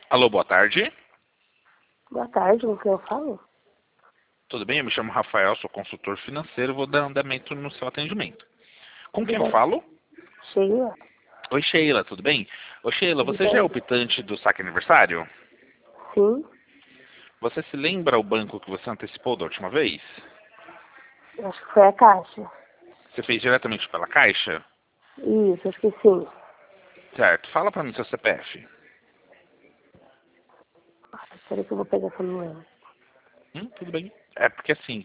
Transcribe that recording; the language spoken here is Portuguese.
Alô, boa tarde. Boa tarde, com quem eu falo? Tudo bem? Eu me chamo Rafael, sou consultor financeiro, vou dar andamento no seu atendimento. Com Tudo quem eu bem? falo? Sheila? Oi, Sheila, tudo bem? Oi, Sheila, Tudo você já é bem? optante do saque aniversário? Sim, Você se lembra o banco que você antecipou da última vez? acho que foi a Caixa. Você fez diretamente pela Caixa? Isso, acho que sim. Certo. Fala pra mim seu CPF. Espera que eu vou pegar essa número. Tudo bem. É porque assim,